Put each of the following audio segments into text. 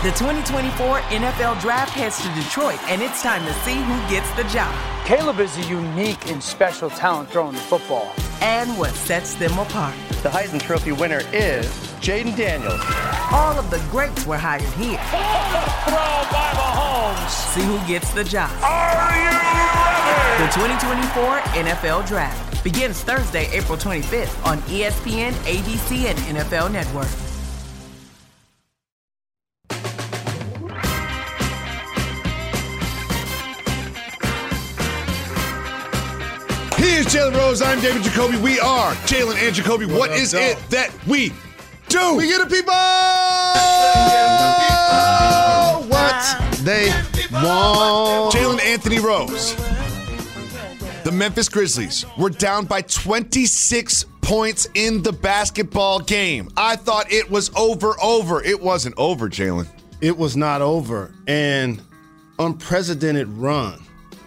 The 2024 NFL Draft heads to Detroit, and it's time to see who gets the job. Caleb is a unique and special talent throwing the football. And what sets them apart. The Heisman Trophy winner is Jaden Daniels. All of the greats were hired here. Throw by Mahomes. See who gets the job. Are you ready? The 2024 NFL Draft begins Thursday, April 25th on ESPN, ABC, and NFL Network. He is Jalen Rose. I'm David Jacoby. We are Jalen and Jacoby. What is it that we do? We get the people what they want. Jalen Anthony Rose. The Memphis Grizzlies were down by 26 points in the basketball game. I thought it was over. It wasn't over, Jalen. It was not over. And unprecedented run.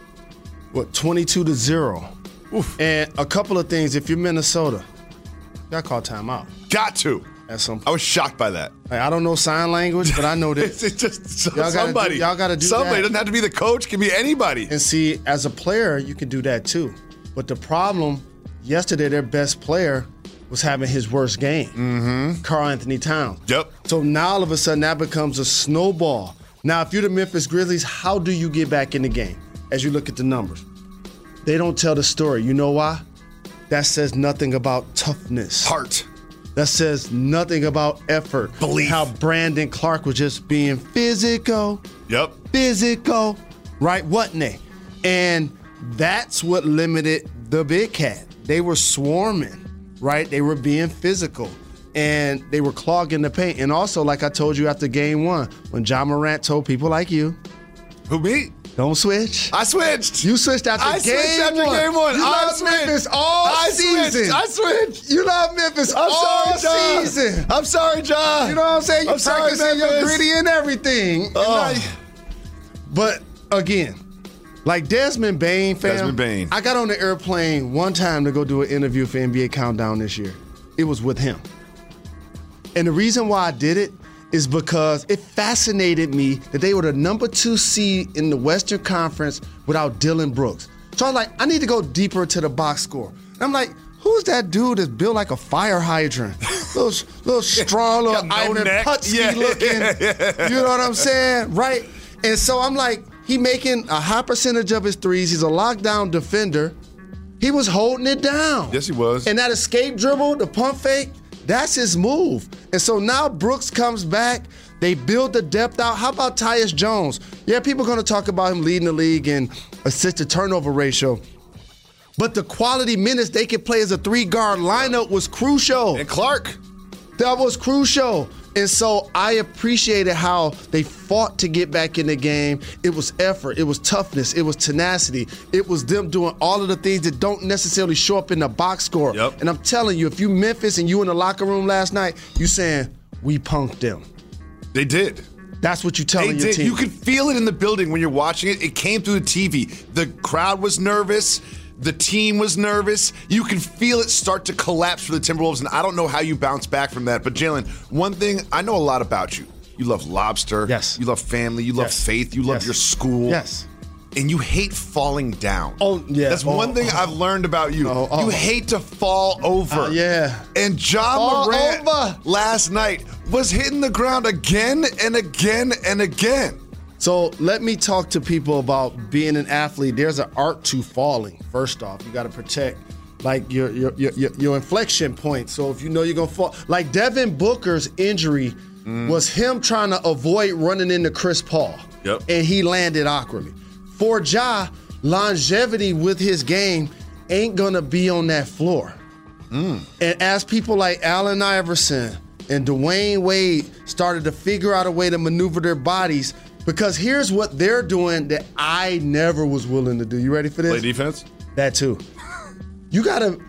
22-0. Oof. And a couple of things. If you're Minnesota, you got to call timeout. Got to. At some point. I was shocked by that. I don't know sign language, but I know this. It's just somebody. Y'all got to do somebody. that. It doesn't have to be the coach. It can be anybody. And see, as a player, you can do that too. But the problem, yesterday, their best player was having his worst game. Karl Anthony Towns. Yep. So now all of a sudden that becomes a snowball. Now, if you're the Memphis Grizzlies, how do you get back in the game as you look at the numbers? They don't tell the story. You know why? That says nothing about toughness. Heart. That says nothing about effort. Belief. How Brandon Clark was just being physical. Yep. Physical. Right? Wasn't they? And that's what limited the Big Cat. They were swarming, right? They were being physical. And they were clogging the paint. And also, like I told you after game one, when Ja Morant told people like you. Who, me? Don't switch. I switched. You switched after game one. You love Memphis all season. I switched. You love Memphis all season. I'm sorry, Ja. You know what I'm saying? You practicing your gritty and everything. Oh. But again, like Desmond Bane, fam. Desmond Bane. I got on the airplane one time to go do an interview for NBA Countdown this year. It was with him. And the reason why I did it is because it fascinated me that they were the number 2 seed in the Western Conference without Dillon Brooks. So I was like, I need to go deeper to the box score. And I'm like, who's that dude that's built like a fire hydrant? little strong, little Ivan Putski looking. You know what I'm saying? Right? And so I'm like, he making a high percentage of his threes. He's a lockdown defender. He was holding it down. Yes, he was. And that escape dribble, the pump fake, that's his move. And so now Brooks comes back. They build the depth out. How about Tyus Jones? Yeah, people are going to talk about him leading the league in assist-to-turnover ratio. But the quality minutes they could play as a 3-guard lineup was crucial. And Clark. That was crucial. And so I appreciated how they fought to get back in the game. It was effort. It was toughness. It was tenacity. It was them doing all of the things that don't necessarily show up in the box score. Yep. And I'm telling you, if you Memphis and you in the locker room last night, you saying, we punked them. They did. That's what you telling They your did. team. You could feel it in the building when you're watching it. It came through the TV. The crowd was nervous. The team was nervous. You can feel it start to collapse for the Timberwolves, and I don't know how you bounce back from that. But, Jalen, one thing, I know a lot about you. You love lobster. Yes. You love family. You love faith. You love your school. Yes. And you hate falling down. Oh, yeah. That's one thing I've learned about you. You hate to fall over. Yeah. And Ja Morant last night was hitting the ground again and again and again. So let me talk to people about being an athlete. There's an art to falling. First off, you got to protect like your inflection point. So if you know you're gonna fall, like Devin Booker's injury was him trying to avoid running into Chris Paul. Yep. And he landed awkwardly. For Ja, longevity with his game ain't gonna be on that floor. And as people like Allen Iverson and Dwayne Wade started to figure out a way to maneuver their bodies, because here's what they're doing that I never was willing to do. You ready for this? Play defense? That too. You got to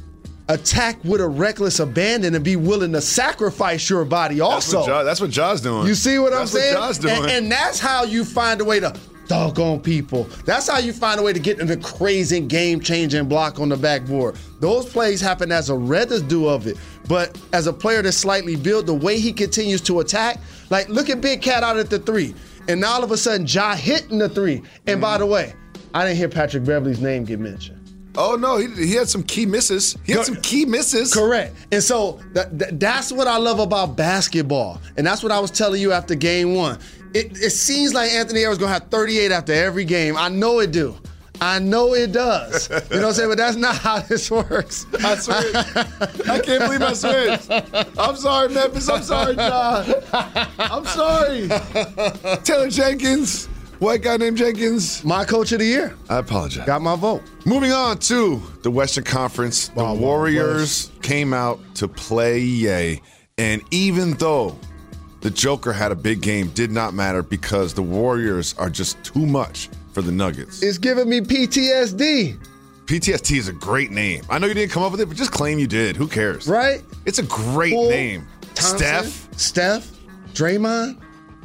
attack with a reckless abandon and be willing to sacrifice your body also. That's what Ja's doing. You see what I'm saying? That's what Ja's doing. And that's how you find a way to dunk on people. That's how you find a way to get in the crazy game-changing block on the backboard. Those plays happen as a residue of it. But as a player that's slightly built, the way he continues to attack, like look at Big Cat out at the 3. And now all of a sudden, Ja hitting the 3. And by the way, I didn't hear Patrick Beverley's name get mentioned. Oh, no, he had some key misses. Correct. And so that's what I love about basketball. And that's what I was telling you after game 1. It seems like Anthony Edwards going to have 38 after every game. I know it do. I know it does. You know what I'm saying? But that's not how this works. I switched. I can't believe I switched. I'm sorry, Memphis. I'm sorry, John. I'm sorry. Taylor Jenkins. White guy named Jenkins. My coach of the year. I apologize. Got my vote. Moving on to the Western Conference. The Warriors came out to play Ye. And even though the Joker had a big game, did not matter because the Warriors are just too much for the Nuggets. It's giving me PTSD. PTSD is a great name. I know you didn't come up with it, but just claim you did. Who cares? Right? It's a great name. Thompson, Steph, Draymond.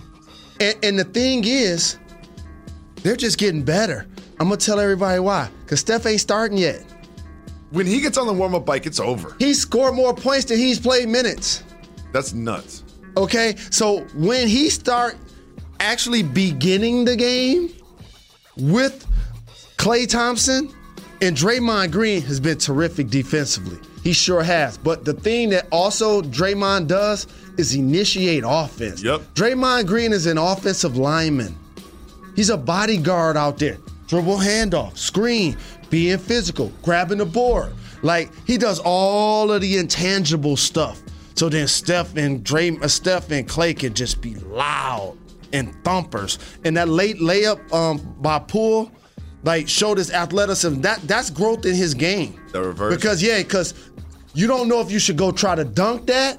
And the thing is, they're just getting better. I'm going to tell everybody why. Because Steph ain't starting yet. When he gets on the warm-up bike, it's over. He scored more points than he's played minutes. That's nuts. Okay? So when he start actually beginning the game with Klay Thompson, and Draymond Green has been terrific defensively. He sure has. But the thing that also Draymond does is initiate offense. Yep. Draymond Green is an offensive lineman. He's a bodyguard out there. Dribble handoff, screen, being physical, grabbing the board. Like, he does all of the intangible stuff. So then Steph and Klay can just be loud and thumpers. And that late layup by Poole, like, showed his athleticism. That's growth in his game. The reverse. Because you don't know if you should go try to dunk that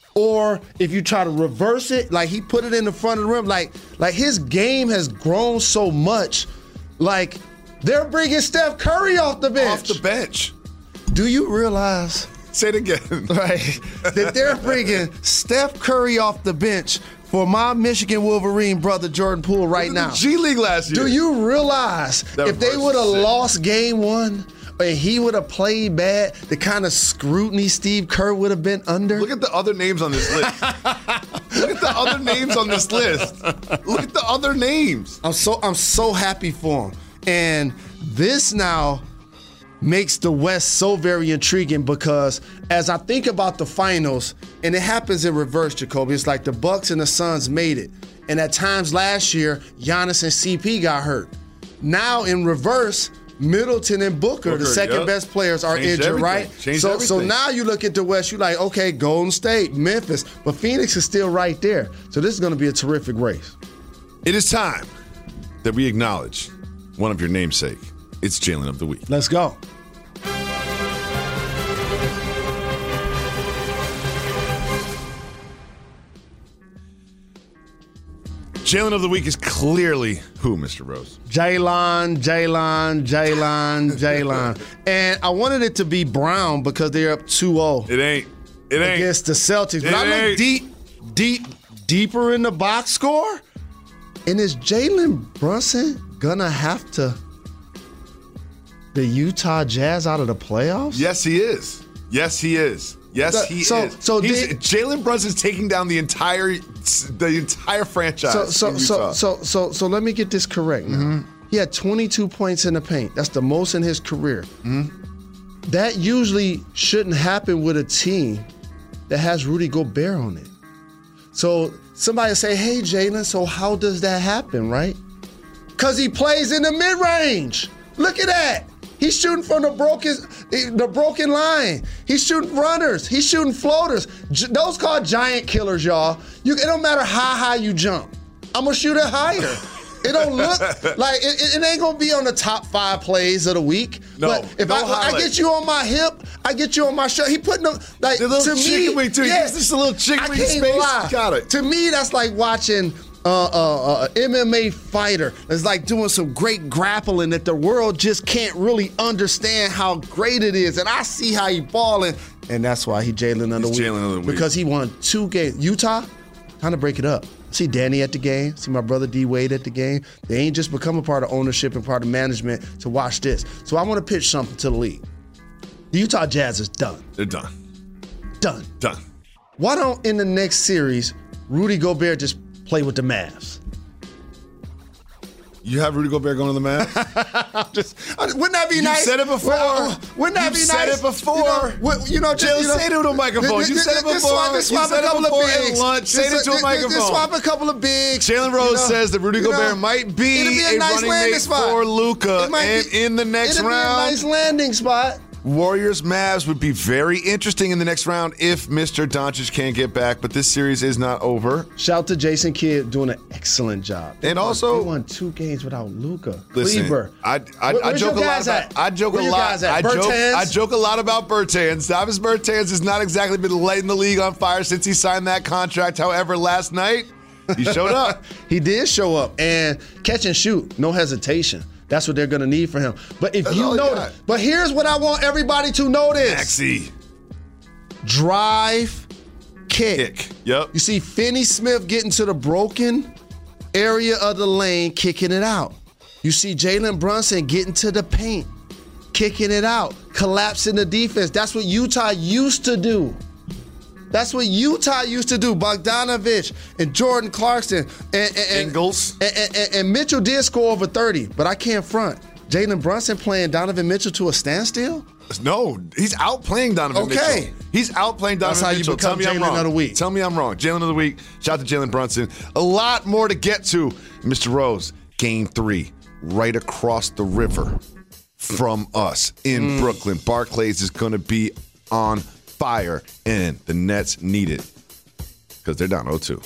or if you try to reverse it. Like, he put it in the front of the rim. Like his game has grown so much. Like, they're bringing Steph Curry off the bench. Off the bench. Do you realize? Say it again. Right. That they're bringing Steph Curry off the bench for my Michigan Wolverine brother Jordan Poole right now. G League last year. Do you realize if they would have lost game 1 and he would have played bad, the kind of scrutiny Steve Kerr would have been under? Look at the other names on this list. Look at the other names on this list. Look at the other names. I'm so happy for him. And this now makes the West so very intriguing because as I think about the finals, and it happens in reverse, Jacoby, it's like the Bucks and the Suns made it. And at times last year, Giannis and CP got hurt. Now in reverse, Middleton and Booker, the second best players, are injured, right? So now you look at the West, you're like, okay, Golden State, Memphis, but Phoenix is still right there. So this is going to be a terrific race. It is time that we acknowledge one of your namesake. It's Jalen of the Week. Let's go. Jalen of the Week is clearly who, Mr. Rose? Jalen. And I wanted it to be Brown because they're up 2-0. It ain't. Against the Celtics. But I look deeper in the box score. And is Jalen Brunson gonna have the Utah Jazz out of the playoffs? Yes, he is. So Jalen Brunson's taking down the entire franchise. So let me get this correct now. Mm-hmm. He had 22 points in the paint. That's the most in his career. Mm-hmm. That usually shouldn't happen with a team that has Rudy Gobert on it. So somebody say, hey, Jalen, so how does that happen, right? Because he plays in the mid-range. Look at that. He's shooting from the broken line. He's shooting runners. He's shooting floaters. Those called giant killers, y'all. It don't matter how high you jump. I'm going to shoot it higher. It don't look like it ain't going to be on the top 5 plays of the week. No, but if I get you on my hip, I get you on my shoulder. He putting them like the little to chicken me. wing too. Yeah, just a little chicken wing space. Lie. Got it. To me, that's like watching MMA fighter that's like doing some great grappling that the world just can't really understand how great it is. And I see how he balling, and that's why he Jalen of the Week. Jalen of the Week. Because he won 2 games. Utah, Time to break it up. See Danny at the game. See my brother D Wade at the game. They ain't just become a part of ownership and part of management to watch this. So I want to pitch something to the league. The Utah Jazz is done. They're done. Done. Done. Why don't in the next series, Rudy Gobert just play with the Mavs? You have Rudy Gobert going to the Mavs? Wouldn't that be nice? You said it before. Wouldn't that be nice? You said it before. Say it to a microphone. You said it before. Swap a couple of bigs. Say it to a microphone. Swap a couple of bigs. Jalen Rose says that Rudy Gobert might be a nice running mate for Luka, and in the next round, it'll be a nice landing spot. Warriors-Mavs would be very interesting in the next round if Mr. Doncic can't get back, but this series is not over. Shout to Jason Kidd doing an excellent job. And also, they won 2 games without Luka. Listen, Kleber. I joke a lot about I joke a lot about Bertans. Davis Bertans has not exactly been lighting the league on fire since he signed that contract. However, last night he showed up. He did show up and catch and shoot, no hesitation. That's what they're going to need for him. But if you notice, but here's what I want everybody to notice. Maxey. Drive, kick. Yep. You see Finney Smith getting to the broken area of the lane, kicking it out. You see Jalen Brunson getting to the paint, kicking it out, collapsing the defense. That's what Utah used to do. Bogdanovich and Jordan Clarkson and Ingles. And Mitchell did score over 30, but I can't front. Jalen Brunson playing Donovan Mitchell to a standstill? No, he's outplaying Donovan Mitchell. He's outplaying Donovan Mitchell. That's how you become Jalen of the Week. Tell me I'm wrong. Jalen of the Week. Shout out to Jalen Brunson. A lot more to get to. Mr. Rose, Game 3, right across the river from us in Brooklyn. Barclays is going to be on fire, and the Nets need it because they're down 0-2.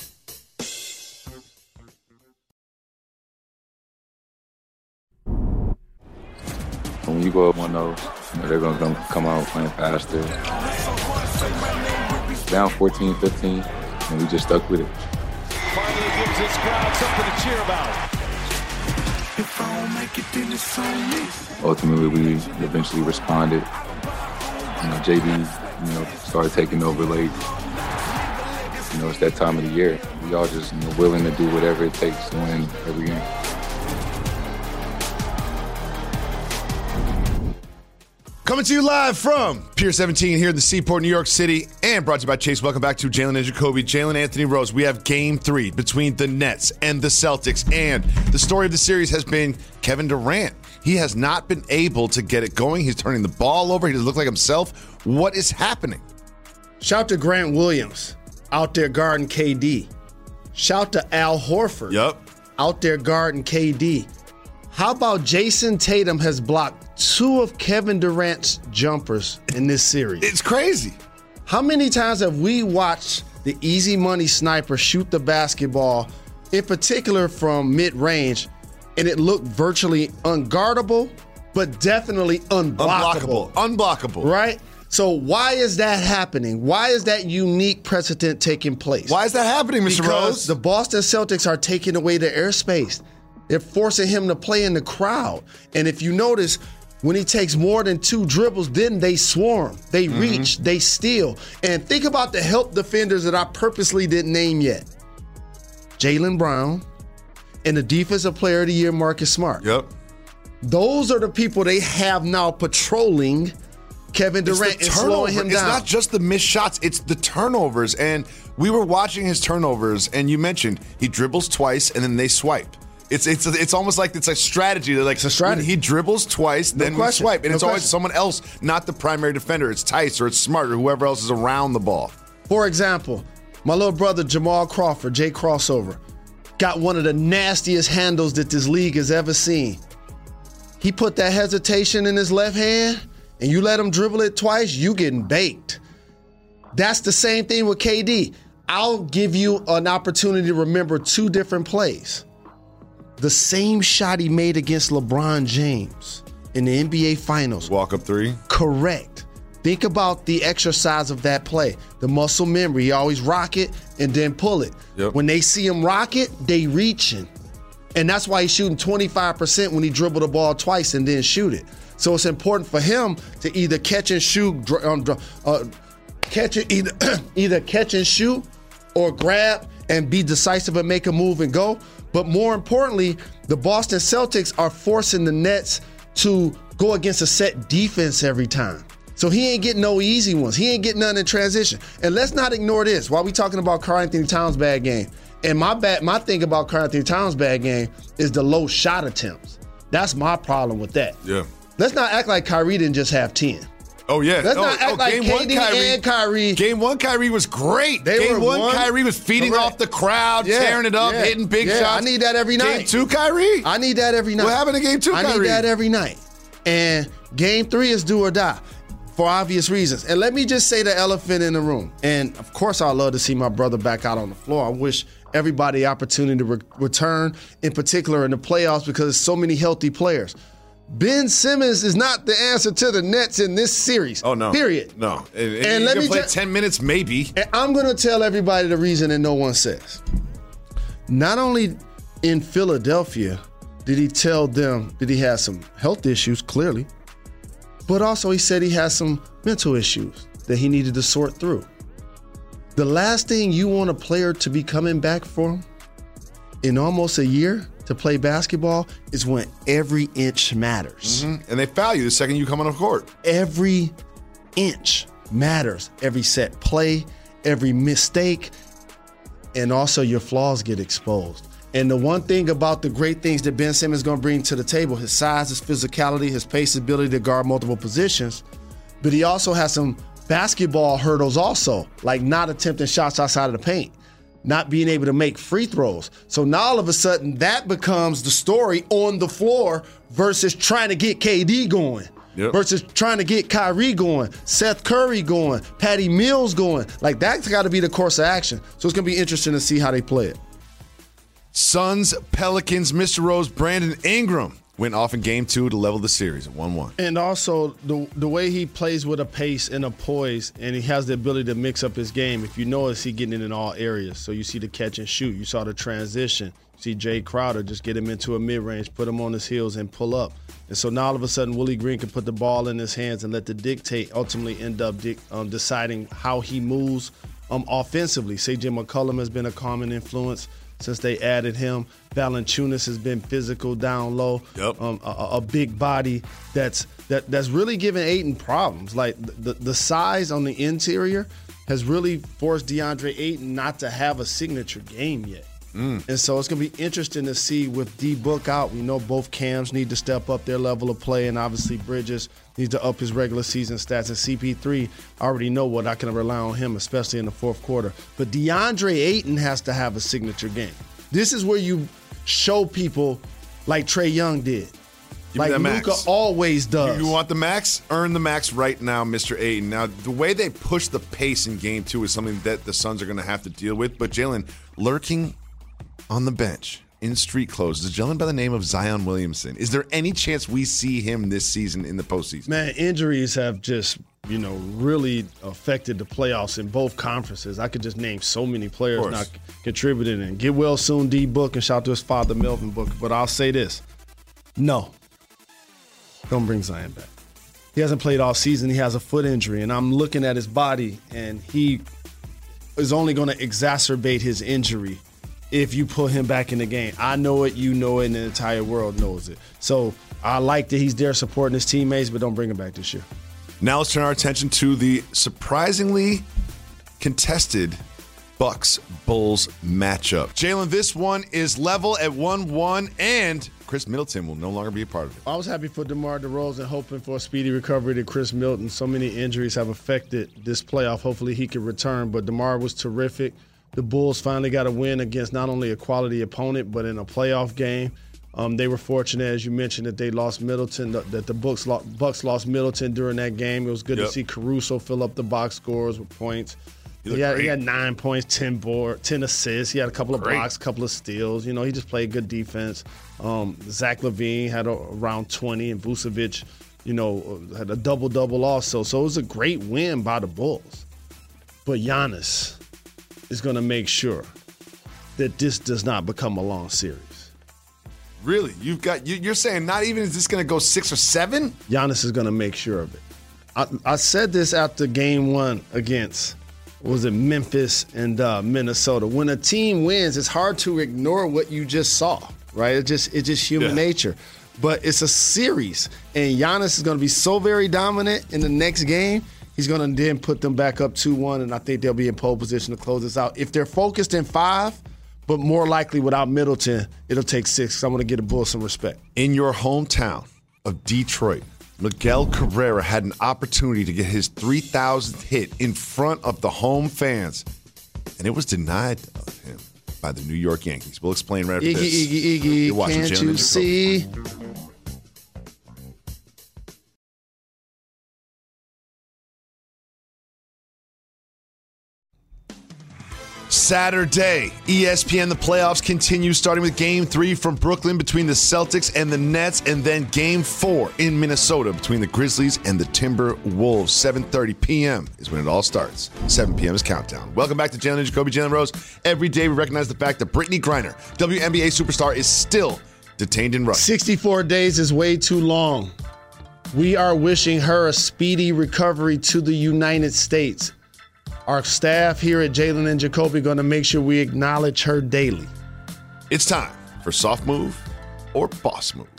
When you go up 1-0, they're going to come out playing faster. Down 14-15, and we just stuck with it. Finally gives his crowd something to cheer about. Ultimately, we eventually responded. JB, started taking over late. It's that time of the year. We all just willing to do whatever it takes to win every game. Coming to you live from Pier 17 here in the Seaport, New York City, and brought to you by Chase. Welcome back to Jalen and Jacoby. Jalen Anthony Rose. We have Game 3 between the Nets and the Celtics, and the story of the series has been Kevin Durant. He has not been able to get it going. He's turning the ball over. He doesn't look like himself. What is happening? Shout to Grant Williams out there guarding KD. Shout to Al Horford out there guarding KD. How about Jason Tatum has blocked 2 of Kevin Durant's jumpers in this series? It's crazy. How many times have we watched the easy money sniper shoot the basketball, in particular from mid-range, and it looked virtually unguardable, but definitely unblockable. Unblockable. Right? So why is that happening? Why is that unique precedent taking place? Why is that happening, Mr. Because Rose? the Boston Celtics are taking away the airspace. They're forcing him to play in the crowd. And if you notice, when he takes more than 2 dribbles, then they swarm, they reach, they steal. And think about the help defenders that I purposely didn't name yet. Jaylen Brown and the Defensive Player of the Year, Marcus Smart. Yep. Those are the people they have now patrolling Kevin Durant and slowing him down. It's not just the missed shots, it's the turnovers. And we were watching his turnovers, and you mentioned he dribbles twice and then they swipe. It's almost like it's a strategy. They're like, it's a strategy. He dribbles twice, then we swipe. And it's always someone else, not the primary defender. It's Tice or it's Smart or whoever else is around the ball. For example, my little brother Jamal Crawford, Jay Crossover, got one of the nastiest handles that this league has ever seen. He put that hesitation in his left hand, and you let him dribble it twice, you getting baked. That's the same thing with KD. I'll give you an opportunity to remember 2 different plays. The same shot he made against LeBron James in the NBA Finals. Walk-up 3? Correct. Think about the exercise of that play. The muscle memory. He always rock it and then pull it. Yep. When they see him rock it, they reaching. And that's why he's shooting 25% when he dribble the ball twice and then shoot it. So it's important for him to either catch and shoot, either catch and shoot or grab and be decisive and make a move and go. But more importantly, the Boston Celtics are forcing the Nets to go against a set defense every time. So he ain't getting no easy ones. He ain't getting none in transition. And let's not ignore this. While we talking about Karl-Anthony Towns' bad game, and my thing about Karl-Anthony Towns' bad game is the low shot attempts. That's my problem with that. Yeah. Let's not act like Kyrie didn't just have 10. Oh, yeah. Let's not act like KD and Kyrie. Game 1, Kyrie was great. Game 1, Kyrie was feeding off the crowd, tearing it up, hitting big shots. I need that every night. Game 2, Kyrie? I need that every night. What happened in Game 2, Kyrie? I need that every night. And Game 3 is do or die for obvious reasons. And let me just say the elephant in the room. And, of course, I'd love to see my brother back out on the floor. I wish everybody the opportunity to return, in particular in the playoffs, because there's so many healthy players. Ben Simmons is not the answer to the Nets in this series. Oh, no. Period. No. And let me play 10 minutes, maybe. And I'm going to tell everybody the reason that no one says. Not only in Philadelphia did he tell them that he had some health issues, clearly, but also he said he has some mental issues that he needed to sort through. The last thing you want a player to be coming back from in almost a year to play basketball is when every inch matters. Mm-hmm. And they foul you the second you come on the court. Every inch matters. Every set play, every mistake, and also your flaws get exposed. And the one thing about the great things that Ben Simmons is going to bring to the table, his size, his physicality, his pace, his ability to guard multiple positions, but he also has some basketball hurdles also, like not attempting shots outside of the paint, not being able to make free throws. So now all of a sudden that becomes the story on the floor versus trying to get KD going, versus trying to get Kyrie going, Seth Curry going, Patty Mills going. Like that's got to be the course of action. So it's going to be interesting to see how they play it. Suns, Pelicans, Mr. Rose, Brandon Ingram went off in Game 2 to level the series at 1-1. And also, the way he plays with a pace and a poise, and he has the ability to mix up his game. If you notice, he getting it in all areas. So you see the catch and shoot. You saw the transition. You see Jay Crowder just get him into a mid-range, put him on his heels, and pull up. And so now all of a sudden, Willie Green can put the ball in his hands and let the dictate ultimately end up deciding how he moves offensively. C.J. McCollum has been a common influence since they added him. Valanciunas has been physical down low. Yep. A big body that's really giving Ayton problems. Like the size on the interior has really forced DeAndre Ayton not to have a signature game yet. And so it's going to be interesting to see with D-Book out. We know both Cams need to step up their level of play, and obviously Bridges needs to up his regular season stats. And CP3, I already know what I can rely on him, especially in the fourth quarter. But DeAndre Ayton has to have a signature game. This is where you show people like Trae Young did. Like Luka always does. You want the max? Earn the max right now, Mr. Ayton. Now, the way they push the pace in Game 2 is something that the Suns are going to have to deal with. But Jalen, lurking on the bench in street clothes is a gentleman by the name of Zion Williamson. Is there any chance we see him this season in the postseason? Man, injuries have just, really affected the playoffs in both conferences. I could just name so many players not contributing. And get well soon, D-Book, and shout out to his father, Melvin Booker. But I'll say this. No. Don't bring Zion back. He hasn't played all season. He has a foot injury. And I'm looking at his body, and he is only going to exacerbate his injury if you put him back in the game. I know it, you know it, and the entire world knows it. So I like that he's there supporting his teammates, but don't bring him back this year. Now let's turn our attention to the surprisingly contested Bucks-Bulls matchup. Jalen, this one is level at 1-1, and Chris Middleton will no longer be a part of it. I was happy for DeMar DeRozan, hoping for a speedy recovery to Chris Middleton. So many injuries have affected this playoff. Hopefully he can return, but DeMar was terrific. The Bulls finally got a win against not only a quality opponent, but in a playoff game. They were fortunate, as you mentioned, that they lost Middleton, that the Bucks lost Middleton during that game. It was good to see Caruso fill up the box scores with points. He had 9 points, 10 assists. He had a couple of blocks, a couple of steals. He just played good defense. Zach LaVine had around 20, and Vucevic, had a double-double also. So it was a great win by the Bulls. But Giannis is going to make sure that this does not become a long series. Really? You're saying not even is this going to go 6 or 7? Giannis is going to make sure of it. I said this after game 1 against was it Memphis and Minnesota. When a team wins, it's hard to ignore what you just saw, right? It's just human nature. But it's a series, and Giannis is going to be so very dominant in the next game. He's going to then put them back up 2-1, and I think they'll be in pole position to close this out. If they're focused in 5, but more likely without Middleton, it'll take 6. So I'm going to get the Bulls some respect. In your hometown of Detroit, Miguel Cabrera had an opportunity to get his 3,000th hit in front of the home fans, and it was denied of him by the New York Yankees. We'll explain right after this. Iggy, can't you see? Saturday, ESPN, the playoffs continue, starting with Game 3 from Brooklyn between the Celtics and the Nets, and then Game 4 in Minnesota between the Grizzlies and the Timberwolves. 7:30 p.m. is when it all starts. 7 p.m. is countdown. Welcome back to Jalen and Jacoby, Jalen Rose. Every day we recognize the fact that Brittany Griner, WNBA superstar, is still detained in Russia. 64 days is way too long. We are wishing her a speedy recovery to the United States. Our staff here at Jalen and Jacoby going to make sure we acknowledge her daily. It's time for Soft Move or Boss Move.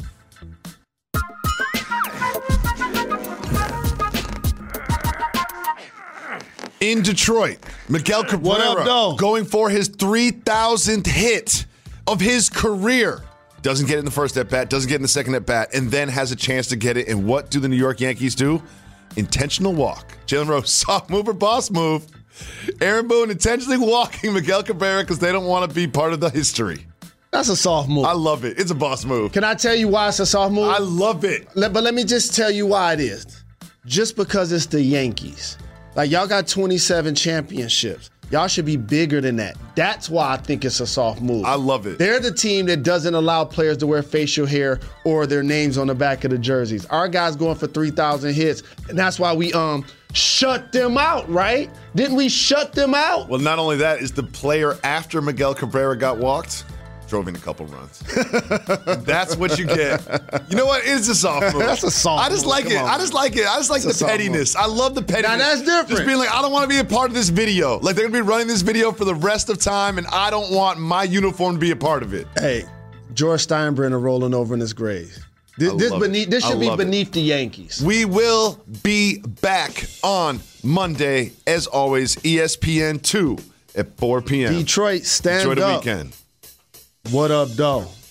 In Detroit, Miguel Cabrera going for his 3,000th hit of his career. Doesn't get it in the first at-bat, doesn't get it in the second at-bat, and then has a chance to get it. And what do the New York Yankees do? Intentional walk. Jalen Rose, soft move or boss move? Aaron Boone intentionally walking Miguel Cabrera because they don't want to be part of the history. That's a soft move. I love it. It's a boss move. Can I tell you why it's a soft move? I love it. But let me just tell you why it is. Just because it's the Yankees. Like, y'all got 27 championships. Y'all should be bigger than that. That's why I think it's a soft move. I love it. They're the team that doesn't allow players to wear facial hair or their names on the back of the jerseys. Our guys going for 3,000 hits, and that's why we shut them out, right? Didn't we shut them out? Well, not only that, is the player after Miguel Cabrera got walked, drove in a couple runs. That's what you get. You know what? It's a soft move. That's a soft move. I just like it. I just like the pettiness. I love the pettiness. Now that's different. Just being like, I don't want to be a part of this video. Like, they're going to be running this video for the rest of time, and I don't want my uniform to be a part of it. Hey, George Steinbrenner rolling over in his grave. This should be beneath the Yankees. We will be back on Monday, as always, ESPN 2 at 4 p.m. Detroit, stand Enjoy the up. weekend. What up, though?